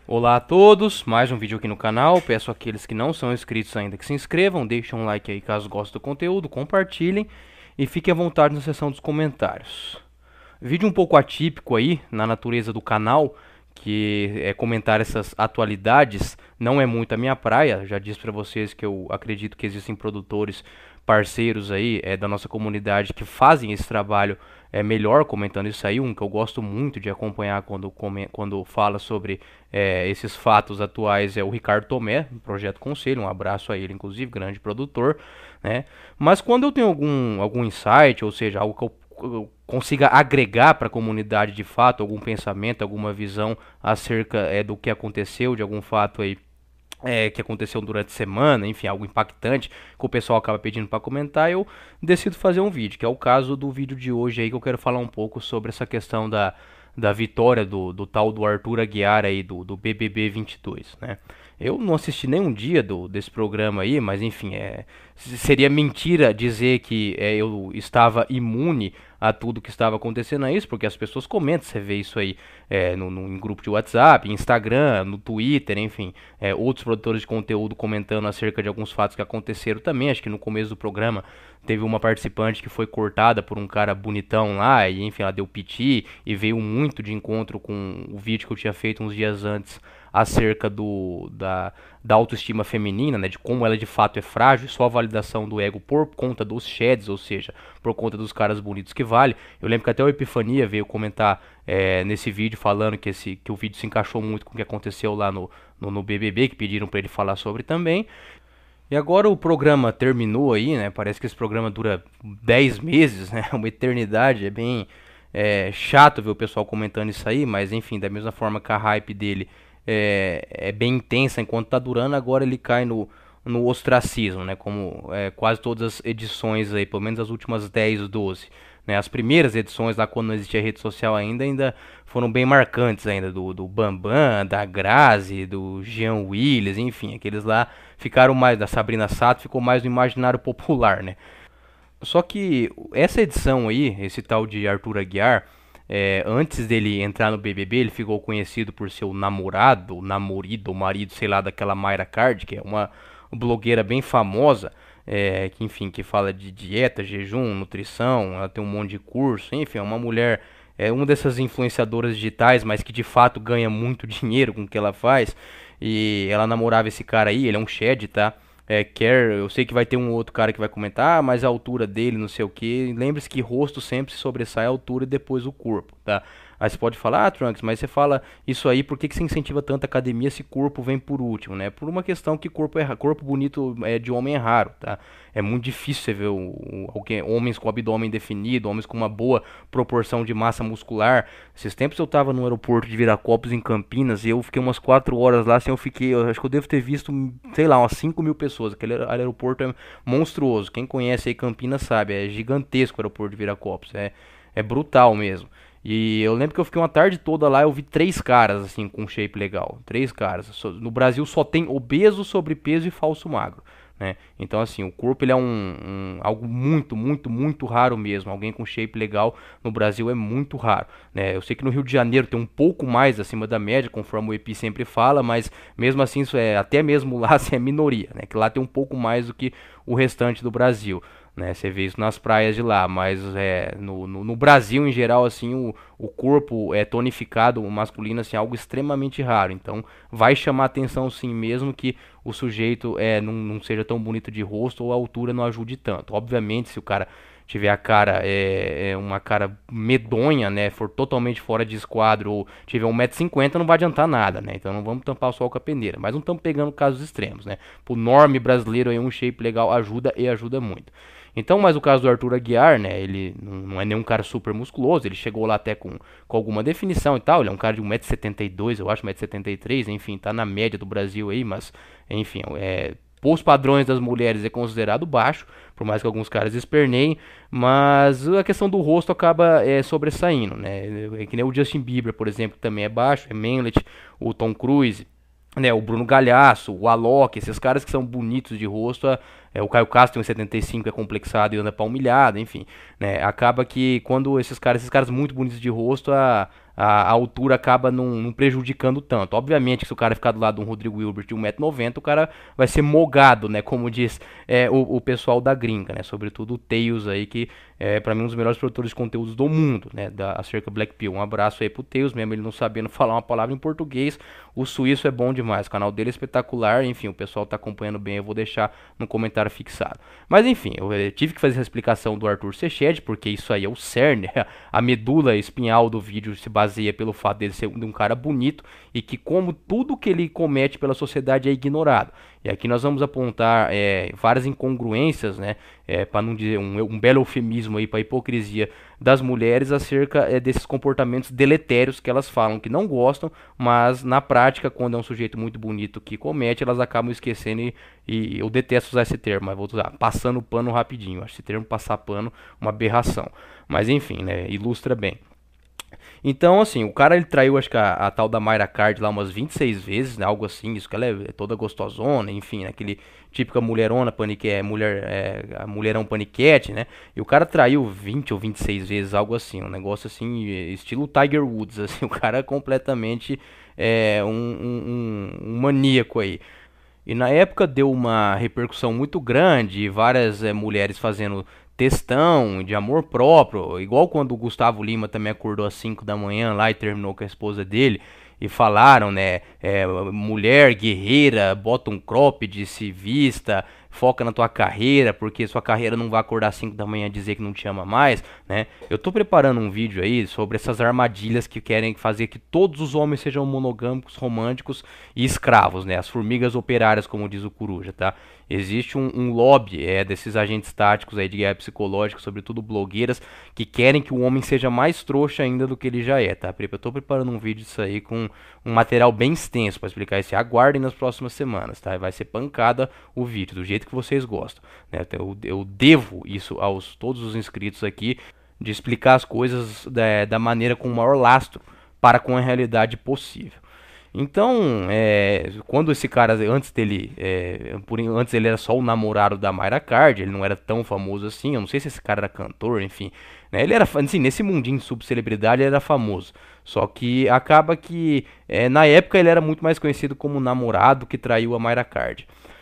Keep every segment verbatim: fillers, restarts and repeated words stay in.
Olá a todos, mais um vídeo aqui no canal. Peço àqueles que não são inscritos ainda que se inscrevam, deixem um like aí caso gostem do conteúdo, compartilhem e fiquem à vontade na seção dos comentários. Vídeo um pouco atípico aí na natureza do canal, que é comentar essas atualidades, não é muito a minha praia. Já disse para vocês que eu acredito que existem produtores parceiros aí é, da nossa comunidade que fazem esse trabalho é melhor comentando isso aí. Um que eu gosto muito de acompanhar quando, quando fala sobre é, esses fatos atuais é o Ricardo Tomé, do Projeto Conselho. Um abraço a ele, inclusive, grande produtor, né? Mas quando eu tenho algum, algum insight, ou seja, algo que eu consiga agregar para a comunidade de fato, algum pensamento, alguma visão acerca é, do que aconteceu, de algum fato aí é, que aconteceu durante a semana, enfim, algo impactante que o pessoal acaba pedindo para comentar, eu decido fazer um vídeo, que é o caso do vídeo de hoje aí, que eu quero falar um pouco sobre essa questão da, da vitória do, do tal do Arthur Aguiar aí, do, do B B B vinte e dois, né? Eu não assisti nenhum dia do, desse programa aí, mas enfim, é, seria mentira dizer que é, eu estava imune a tudo que estava acontecendo a isso, porque as pessoas comentam, você vê isso aí é, no, no, em grupo de WhatsApp, Instagram, no Twitter, enfim, é, outros produtores de conteúdo comentando acerca de alguns fatos que aconteceram também. Acho que no começo do programa teve uma participante que foi cortada por um cara bonitão lá, e enfim, ela deu piti e veio muito de encontro com o vídeo que eu tinha feito uns dias antes acerca do, da, da autoestima feminina, né, de como ela de fato é frágil, só a validação do ego por conta dos sheds, ou seja, por conta dos caras bonitos que vale. Eu lembro que até o Epifania veio comentar é, nesse vídeo falando que, esse, que o vídeo se encaixou muito com o que aconteceu lá no, no, no B B B, que pediram para ele falar sobre também. E agora o programa terminou aí, né? Parece que esse programa dura dez meses, né? Uma eternidade. É bem é, chato ver o pessoal comentando isso aí, mas enfim, da mesma forma que a hype dele é, é bem intensa enquanto tá durando, agora ele cai no, no ostracismo, né? Como é, quase todas as edições aí, pelo menos as últimas dez, doze. Né? As primeiras edições lá quando não existia rede social ainda, ainda foram bem marcantes ainda, do, do Bambam, da Grazi, do Jean Willis, enfim, aqueles lá ficaram mais, da Sabrina Sato, ficou mais no imaginário popular, né? Só que essa edição aí, esse tal de Arthur Aguiar, é, antes dele entrar no B B B, ele ficou conhecido por seu namorado, namorido, marido, sei lá, daquela Mayra Card, que é uma blogueira bem famosa, é, que enfim, que fala de dieta, jejum, nutrição, ela tem um monte de curso, enfim, é uma mulher, é uma dessas influenciadoras digitais, mas que de fato ganha muito dinheiro com o que ela faz. E ela namorava esse cara aí, ele é um Shed, tá? É, quer, eu sei que vai ter um outro cara que vai comentar, ah, mas a altura dele, não sei o que. Lembre-se que rosto sempre se sobressai a altura e depois o corpo, tá? Aí você pode falar, ah, Trunks, mas você fala isso aí, por que, que você incentiva tanta academia se corpo vem por último, né? Por uma questão que corpo, é, corpo bonito é, de homem é raro, tá? É muito difícil você ver o, o, alguém, homens com abdômen definido, homens com uma boa proporção de massa muscular. Esses tempos eu tava no aeroporto de Viracopos, em Campinas, e eu fiquei umas quatro horas lá, assim, eu fiquei, eu acho que eu devo ter visto, sei lá, umas cinco mil pessoas. Aquele aeroporto é monstruoso. Quem conhece aí Campinas sabe, é gigantesco o aeroporto de Viracopos, é, é brutal mesmo. E eu lembro que eu fiquei uma tarde toda lá, eu vi três caras, assim, com shape legal. Três caras. No Brasil só tem obeso, sobrepeso e falso magro, né? Então, assim, o corpo ele é um, um algo muito, muito, muito raro mesmo. Alguém com shape legal no Brasil é muito raro, né? Eu sei que no Rio de Janeiro tem um pouco mais acima da média, conforme o Epi sempre fala, mas mesmo assim, isso é até mesmo lá assim, é minoria, né? Que lá tem um pouco mais do que o restante do Brasil. Né, você vê isso nas praias de lá, mas é, no, no, no Brasil em geral, assim, o, o corpo é tonificado, o masculino, assim, é algo extremamente raro. Então vai chamar atenção sim, mesmo que o sujeito é, não, não seja tão bonito de rosto ou a altura não ajude tanto. Obviamente, se o cara tiver a cara, é, é uma cara medonha, né, for totalmente fora de esquadro ou tiver um metro e cinquenta, não vai adiantar nada, né? Então não vamos tampar o sol com a peneira. Mas não estamos pegando casos extremos, né? Pro norme brasileiro aí um shape legal ajuda e ajuda muito. Então, mas o caso do Arthur Aguiar, né, ele não é nenhum cara super musculoso, ele chegou lá até com, com alguma definição e tal, ele é um cara de um metro e setenta e dois, eu acho, um metro e setenta e três, enfim, tá na média do Brasil aí, mas, enfim, é, os padrões das mulheres é considerado baixo, por mais que alguns caras esperneiem, mas a questão do rosto acaba é, sobressaindo, né, é que nem o Justin Bieber, por exemplo, que também é baixo, é manlet, o Tom Cruise, né, o Bruno Galhaço, o Alok, esses caras que são bonitos de rosto, a, é, o Caio Castro tem um setenta e cinco, é complexado e anda palmilhado, enfim, né, acaba que quando esses caras, esses caras muito bonitos de rosto, a, a, a altura acaba não, não prejudicando tanto. Obviamente que se o cara ficar do lado de um Rodrigo Hilbert de um metro e noventa, o cara vai ser mogado, né, como diz é, o, o pessoal da gringa, né, sobretudo o Tails aí, que é para mim um dos melhores produtores de conteúdos do mundo, né, da acerca Black Pill. Um abraço aí pro Tails, mesmo ele não sabendo falar uma palavra em português, o suíço é bom demais, o canal dele é espetacular, enfim, o pessoal tá acompanhando bem, eu vou deixar no comentário fixado. Mas enfim, eu, eu tive que fazer essa explicação do Arthur Seched, porque isso aí é o cerne, a medula espinhal do vídeo se baseia pelo fato dele ser um cara bonito e que como tudo que ele comete pela sociedade é ignorado. E aqui nós vamos apontar é, várias incongruências, né, é, para não dizer um, um belo eufemismo aí para a hipocrisia das mulheres acerca é, desses comportamentos deletérios que elas falam que não gostam, mas na prática, quando é um sujeito muito bonito que comete, elas acabam esquecendo e, e eu detesto usar esse termo, mas vou usar, passando pano rapidinho. Acho esse termo passar pano uma aberração. Mas enfim, né, ilustra bem. Então, assim, o cara ele traiu, acho que a, a tal da Mayra Card lá umas vinte e seis vezes, né? Algo assim, isso que ela é, é toda gostosona, enfim, né, aquele típica mulherona, panique, é, mulher, é, a mulherão paniquete, né? E o cara traiu vinte ou vinte e seis vezes, algo assim, um negócio assim, estilo Tiger Woods, assim, o cara é completamente é, um, um, um, um maníaco aí. E na época deu uma repercussão muito grande, várias é, mulheres fazendo textão de amor próprio, igual quando o Gustavo Lima também acordou às cinco da manhã lá e terminou com a esposa dele, e falaram, né, é, mulher guerreira, bota um cropped, se vista, foca na tua carreira, porque sua carreira não vai acordar às cinco da manhã dizer que não te ama mais, né? Eu tô preparando um vídeo aí sobre essas armadilhas que querem fazer que todos os homens sejam monogâmicos, românticos e escravos, né? As formigas operárias, como diz o Coruja, tá? Existe um, um lobby é, desses agentes táticos aí de guerra psicológica, sobretudo blogueiras, que querem que o homem seja mais trouxa ainda do que ele já é, tá? Eu tô preparando um vídeo disso aí com um material bem extenso para explicar isso. Aguardem nas próximas semanas, tá? Vai ser pancada o vídeo, do jeito que vocês gostam, né? Eu, eu devo isso aos todos os inscritos aqui, de explicar as coisas da, da maneira com o maior lastro para com a realidade possível. Então, é, quando esse cara, antes dele, é, por, antes ele era só o namorado da Mayra Card, ele não era tão famoso assim, eu não sei se esse cara era cantor, enfim, né, ele era, assim, nesse mundinho de subcelebridade ele era famoso, só que acaba que, é, na época ele era muito mais conhecido como namorado que traiu a Mayra Card.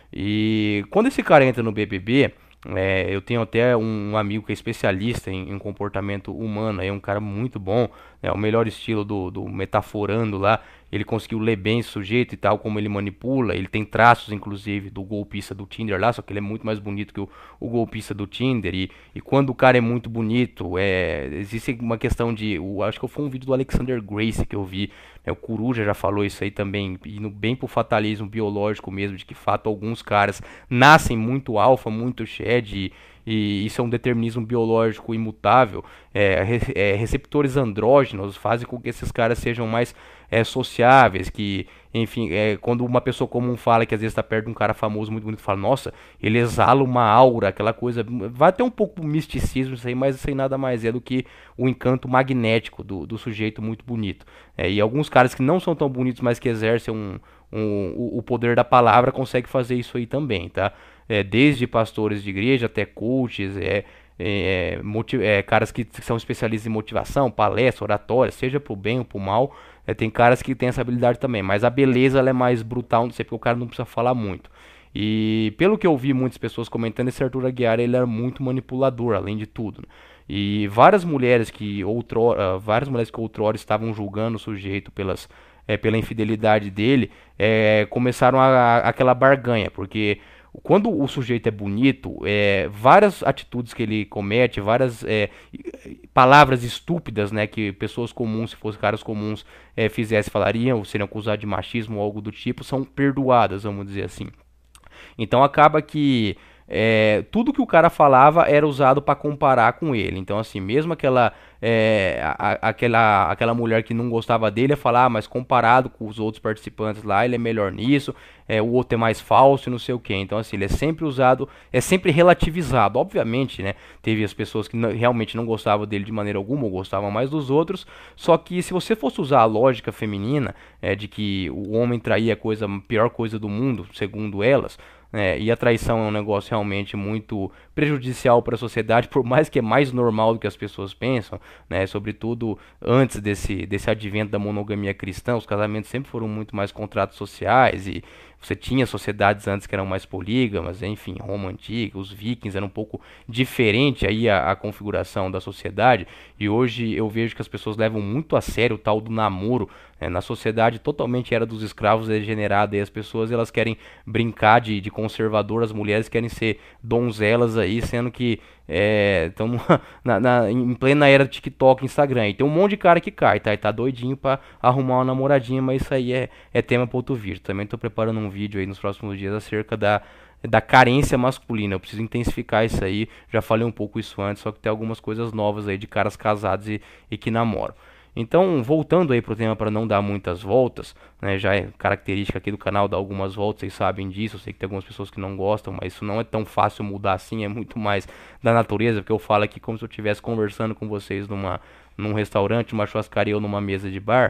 E quando esse cara entra no B B B, é, eu tenho até um amigo que é especialista em, em comportamento humano, é um cara muito bom, é o melhor estilo do, do Metaforando lá. Ele conseguiu ler bem esse sujeito e tal, como ele manipula. Ele tem traços, inclusive, do golpista do Tinder lá, só que ele é muito mais bonito que o, o golpista do Tinder. E, e quando o cara é muito bonito, é, existe uma questão de. O, acho que foi um vídeo do Alexander Gracie que eu vi. Né, o Coruja já falou isso aí também, indo bem pro fatalismo biológico mesmo, de que fato alguns caras nascem muito alfa, muito shed. E, e isso é um determinismo biológico imutável. É, re, é, receptores andrógenos fazem com que esses caras sejam mais é, sociáveis, que, enfim, é, quando uma pessoa comum fala que às vezes está perto de um cara famoso muito bonito, fala, nossa, ele exala uma aura, aquela coisa, vai ter um pouco do misticismo isso aí, mas isso aí nada mais é do que o encanto magnético do, do sujeito muito bonito. É, e alguns caras que não são tão bonitos, mas que exercem um, um, o, o poder da palavra, conseguem fazer isso aí também, tá? É, desde pastores de igreja até coaches, é, é, motiv é, caras que são especialistas em motivação, palestra, oratória, seja pro bem ou pro mal, é, tem caras que têm essa habilidade também, mas a beleza ela é mais brutal, não sei porque o cara não precisa falar muito. E pelo que eu vi muitas pessoas comentando, esse Arthur Aguiar ele era muito manipulador, além de tudo, né? E várias mulheres que outrora, várias mulheres que outrora estavam julgando o sujeito pelas, é, pela infidelidade dele, é, começaram a, a, aquela barganha, porque quando o sujeito é bonito, é, várias atitudes que ele comete, várias é, palavras estúpidas, né, que pessoas comuns, se fossem caras comuns, é, fizessem, falariam, ou seriam acusados de machismo ou algo do tipo, são perdoadas, vamos dizer assim. Então acaba que é, tudo que o cara falava era usado para comparar com ele. Então, assim, mesmo aquela, é, a, aquela, aquela mulher que não gostava dele ia falar, ah, mas comparado com os outros participantes lá, ele é melhor nisso, é, o outro é mais falso e não sei o que. Então, assim, ele é sempre usado, é sempre relativizado. Obviamente, né, teve as pessoas que não, realmente não gostavam dele de maneira alguma, ou gostavam mais dos outros. Só que se você fosse usar a lógica feminina, é, de que o homem traía a coisa, a pior coisa do mundo, segundo elas, né? E a traição é um negócio realmente muito prejudicial para a sociedade, por mais que é mais normal do que as pessoas pensam, né? Sobretudo antes desse, desse advento da monogamia cristã, os casamentos sempre foram muito mais contratos sociais e você tinha sociedades antes que eram mais polígamas, enfim, Roma antiga, os vikings, era um pouco diferente aí a, a configuração da sociedade, e hoje eu vejo que as pessoas levam muito a sério o tal do namoro, né? Na sociedade totalmente era dos escravos degenerada, e as pessoas elas querem brincar de, de conservador, as mulheres querem ser donzelas aí, sendo que estão na, na, em plena era do TikTok, Instagram, e tem um monte de cara que cai, tá? E tá doidinho pra arrumar uma namoradinha, mas isso aí é, é tema para outro vídeo. Também tô preparando um vídeo aí nos próximos dias acerca da, da carência masculina. Eu preciso intensificar isso aí. Já falei um pouco isso antes, só que tem algumas coisas novas aí de caras casados e, e que namoram. Então, voltando aí pro tema para não dar muitas voltas, né, já é característica aqui do canal dar algumas voltas, vocês sabem disso, eu sei que tem algumas pessoas que não gostam, mas isso não é tão fácil mudar assim, é muito mais da natureza, porque eu falo aqui como se eu estivesse conversando com vocês numa, num restaurante, numa churrascaria ou numa mesa de bar.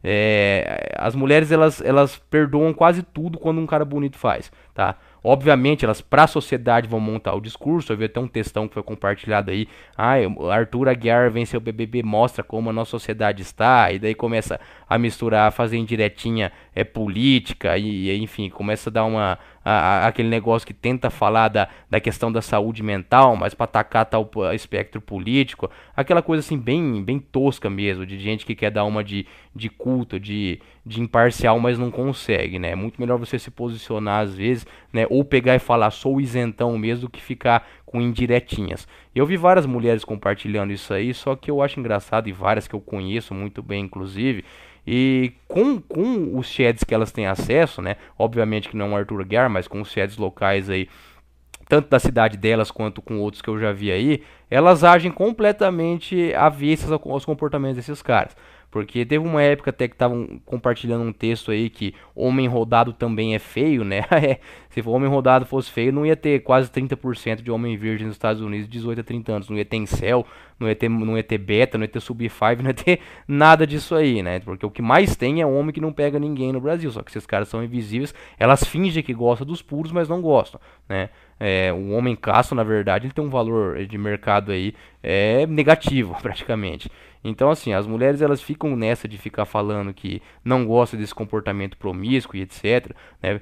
É, as mulheres, elas, elas perdoam quase tudo quando um cara bonito faz, tá? Obviamente, elas para a sociedade vão montar o discurso. Eu vi até um textão que foi compartilhado aí. Ah, Arthur Aguiar venceu o B B B, mostra como a nossa sociedade está. E daí começa a misturar, a fazer indiretinha é, política. E, e enfim, começa a dar uma... A, a, aquele negócio que tenta falar da, da questão da saúde mental, mas para atacar tal espectro político. Aquela coisa assim bem, bem tosca mesmo, de gente que quer dar uma de, de culto, de, de imparcial, mas não consegue, né? É muito melhor você se posicionar às vezes, né? Ou pegar e falar, sou isentão mesmo, do que ficar com indiretinhas. Eu vi várias mulheres compartilhando isso aí, só que eu acho engraçado, e várias que eu conheço muito bem, inclusive. E com, com os chats que elas têm acesso, né? Obviamente que não o Arthur Aguiar, mas com os chats locais aí, tanto da cidade delas quanto com outros que eu já vi aí, elas agem completamente avessas aos comportamentos desses caras. Porque teve uma época até que estavam compartilhando um texto aí que homem rodado também é feio, né? Se o homem rodado fosse feio, não ia ter quase trinta por cento de homem virgem nos Estados Unidos de dezoito a trinta anos. Não ia ter incel, não ia ter, não ia ter beta, não ia ter sub cinco, não ia ter nada disso aí, né? Porque o que mais tem é homem que não pega ninguém no Brasil. Só que esses caras são invisíveis, elas fingem que gostam dos puros, mas não gostam, né? É, o homem casto, na verdade, ele tem um valor de mercado aí é, negativo, praticamente. Então, assim, as mulheres elas ficam nessa de ficar falando que não gostam desse comportamento promíscuo e etc, né?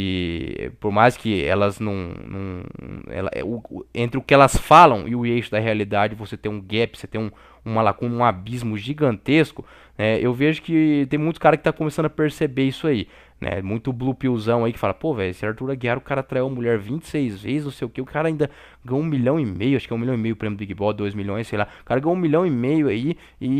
E por mais que elas não... não ela, o, entre o que elas falam e o eixo da realidade, você tem um gap, você tem um, uma lacuna, um abismo gigantesco, né? Eu vejo que tem muitos caras que tá começando a perceber isso aí, né? Muito blue pillzão aí que fala, pô, velho, esse Arthur Aguiar, o cara traiu a mulher vinte e seis vezes, não sei o que, o cara ainda ganhou um milhão e meio, acho que é um milhão e meio o prêmio do Big Brother, dois milhões, sei lá, o cara ganhou um milhão e meio aí,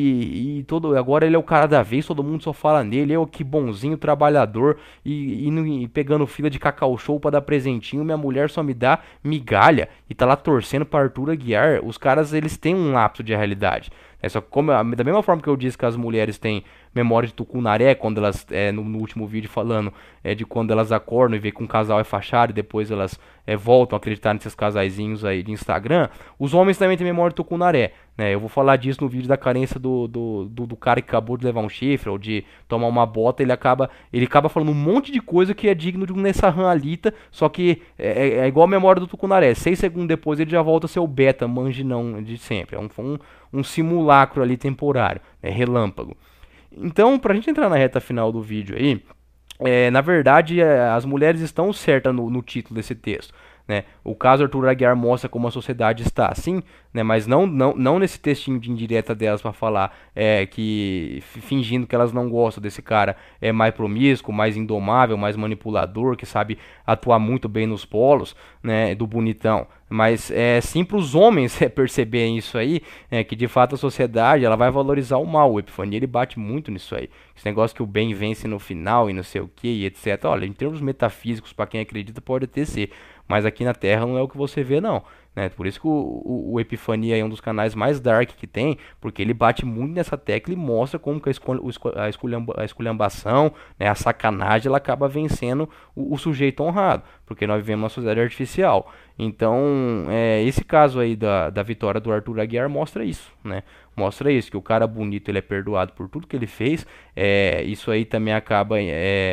e, e todo, agora ele é o cara da vez, todo mundo só fala nele, eu que bonzinho, trabalhador, e, e, e pegando fila de Cacau Show pra dar presentinho, minha mulher só me dá migalha, e tá lá torcendo pra Arthur Aguiar. Os caras, eles têm um lapso de realidade. É só como, da mesma forma que eu disse que as mulheres têm memória de tucunaré, quando elas, é, no, no último vídeo falando é, de quando elas acordam e vê que um casal é fachado e depois elas é, voltam a acreditar nesses casaizinhos aí de Instagram, os homens também têm memória de tucunaré, né? Eu vou falar disso no vídeo da carência do, do, do, do cara que acabou de levar um chifre ou de tomar uma bota, ele acaba, ele acaba falando um monte de coisa que é digno de um Nessahan Alita, só que é, é igual a memória do tucunaré, seis segundos depois ele já volta a ser o beta, manginão de sempre, é um, um, um simulacro ali temporário, é relâmpago. Então, pra gente entrar na reta final do vídeo aí, é, na verdade, é, as mulheres estão certas no, no título desse texto, né? O caso Arthur Aguiar mostra como a sociedade está assim, né? Mas não, não, não nesse textinho de indireta delas para falar é, que fingindo que elas não gostam desse cara é mais promíscuo, mais indomável, mais manipulador, que sabe atuar muito bem nos polos, né? Do bonitão. Mas é sim para os homens é, perceberem isso aí, é, que de fato a sociedade ela vai valorizar o mal. O Epifania ele bate muito nisso aí. Esse negócio que o bem vence no final e não sei o que e etc. Olha, em termos metafísicos, para quem acredita, pode até ser. Mas aqui na Terra não é o que você vê, não. Né? Por isso que o, o, o Epifania é um dos canais mais dark que tem, porque ele bate muito nessa tecla e mostra como que a, escul a, esculhamba a esculhambação, né, a sacanagem, ela acaba vencendo o, o sujeito honrado, porque nós vivemos uma sociedade artificial. Então, é, esse caso aí da, da vitória do Arthur Aguiar mostra isso, né? Mostra isso, que o cara bonito ele é perdoado por tudo que ele fez. É, isso aí também acaba... É,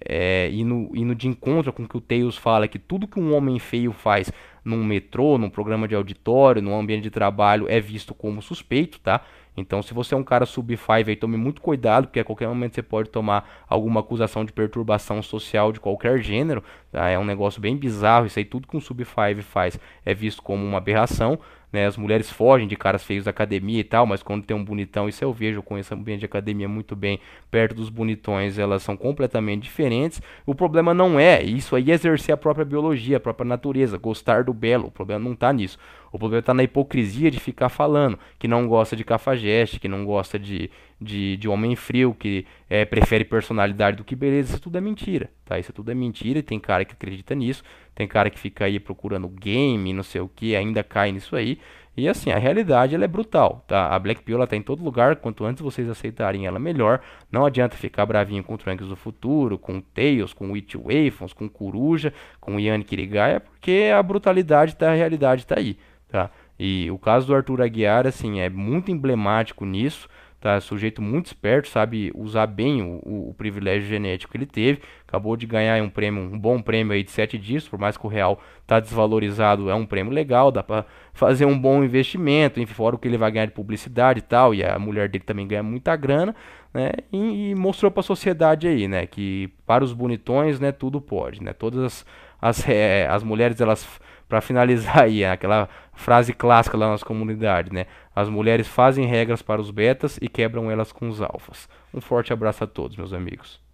é, indo, indo de encontro com o que o Tails fala, que tudo que um homem feio faz num metrô, num programa de auditório, num ambiente de trabalho é visto como suspeito, tá? Então, se você é um cara sub cinco, aí tome muito cuidado, porque a qualquer momento você pode tomar alguma acusação de perturbação social de qualquer gênero, tá? É um negócio bem bizarro, isso aí tudo que um sub cinco faz é visto como uma aberração, né? As mulheres fogem de caras feios da academia e tal, mas quando tem um bonitão, isso eu vejo, eu conheço o ambiente de academia muito bem, perto dos bonitões, elas são completamente diferentes. O problema não é isso aí, é exercer a própria biologia, a própria natureza, gostar do belo, o problema não está nisso. O problema está na hipocrisia de ficar falando que não gosta de cafajeste, que não gosta de, de, de homem frio, que é, prefere personalidade do que beleza. Isso tudo é mentira, tá? Isso tudo é mentira e tem cara que acredita nisso. Tem cara que fica aí procurando game, não sei o que, ainda cai nisso aí. E assim, a realidade ela é brutal, tá? A Black Pill ela tá em todo lugar, quanto antes vocês aceitarem ela melhor. Não adianta ficar bravinho com o Trunks do futuro, com o Tails, com o Witch Waifons, com o Coruja, com o Yanni Kirigaya, porque a brutalidade tá, a realidade tá aí, tá? E o caso do Arthur Aguiar, assim, é muito emblemático nisso, tá? Sujeito muito esperto, sabe usar bem o, o, o privilégio genético que ele teve. Acabou de ganhar um prêmio, um bom prêmio aí de sete dígitos, por mais que o real tá desvalorizado, é um prêmio legal, dá para fazer um bom investimento, enfim, fora o que ele vai ganhar de publicidade e tal, e a mulher dele também ganha muita grana, né? E, e mostrou para a sociedade aí, né, que para os bonitões, né, tudo pode, né? Todas as as, é, as mulheres, elas, para finalizar aí, aquela frase clássica lá nas comunidades, né? As mulheres fazem regras para os betas e quebram elas com os alfas. Um forte abraço a todos, meus amigos.